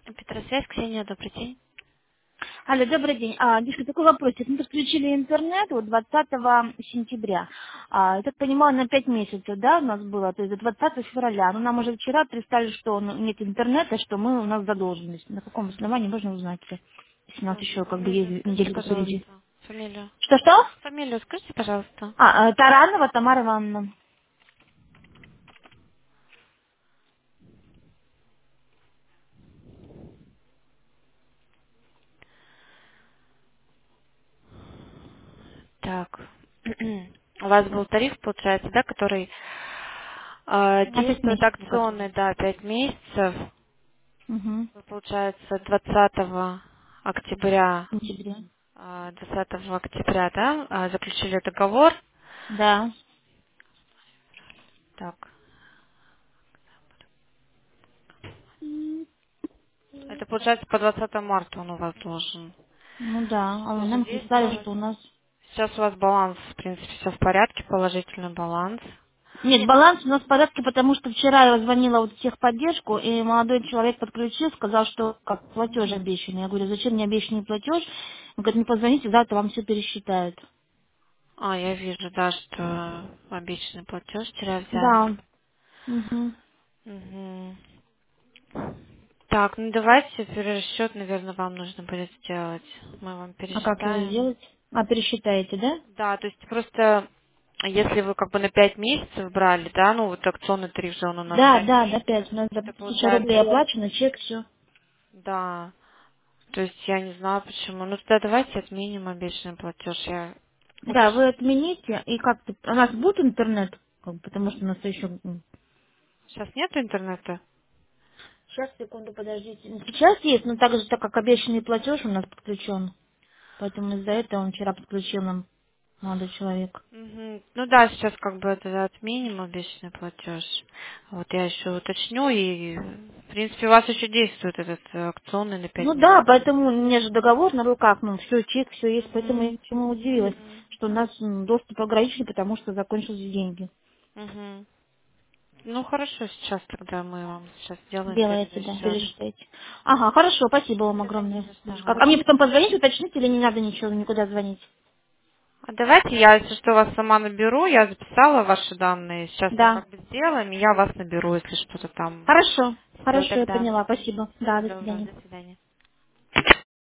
Петросвязь, Ксения, добрый день. Алло, добрый день. Девушка, такой вопросик. Мы подключили интернет вот 20 сентября. Я так понимаю, на 5 месяцев, да, у нас было, то есть до 20 февраля. Но нам уже вчера пристали, что нет интернета, что у нас задолженность. На каком основании можно узнать, если у нас еще как бы Фамилию есть скажите, неделька впереди. пожалуйста. Фамилию. Что-что? Фамилию скажите, пожалуйста. Таранова Тамара Ивановна. Так. У вас был тариф, получается, да, который На 5 действует месяцев, который. акционный, да, 5 месяцев. Угу. Вы, получается, 20 октября, Сентября. 20 октября, да, заключили договор. Да. Так. Это, получается, по 20 марта он у вас должен Ну да. Нам писали, задействовать. что у нас. Сейчас у вас баланс, в принципе, все в порядке, положительный баланс. Нет, баланс у нас в порядке, потому что вчера я звонила вот в техподдержку, и молодой человек подключил, сказал, что как платеж обещанный. Я говорю, зачем мне обещанный платеж? Он говорит, не позвоните, завтра вам все пересчитают. Я вижу, да, что обещанный платеж вчера взяли. Да. Мгм. Мгм. Так, ну давайте перерасчет, наверное, вам нужно будет сделать. Мы вам А как его пересчитаем. сделать? Пересчитаете, да? Да, то есть просто, если вы как бы на 5 месяцев брали, да, ну вот акционный тариф же он у нас Да, 5 да, месяцев, опять. У нас за это 1000 рублей получается, оплачено, чек, все. да, то есть я не знаю почему. Ну тогда давайте отменим обещанный платеж. Я Да, лучше. вы отмените, и как-то... У нас будет интернет? Потому что у нас еще... Сейчас нету интернета? Сейчас, секунду, подождите. Сейчас есть, но также, так как обещанный платеж у нас подключен. Поэтому из-за этого он вчера подключил нам молодой человек. Мгм. Ну да, сейчас как бы это отменим обещанный платеж. Вот я еще уточню и, в принципе, у вас еще действует этот акционный на 5 Ну да, месяцев. поэтому у меня же договор на руках, все, чек, все есть, поэтому Мгм. я чему удивилась, Мгм. что у нас доступ ограничен, потому что закончились деньги. Мгм. Ну хорошо, сейчас тогда мы вам сейчас сделаем Делаете, да, перерасчет. пересчитаете. Ага, хорошо, спасибо вам Не огромное. за что. А мне потом позвонить, уточнить или не надо ничего, никуда звонить? А давайте я, если что, вас сама наберу, я записала ваши данные, сейчас мы Да. как бы сделаем, и я вас наберу, если что-то там. Хорошо, Все, хорошо, я тогда. поняла, спасибо. Да, Всего до доброго, свидания. до свидания.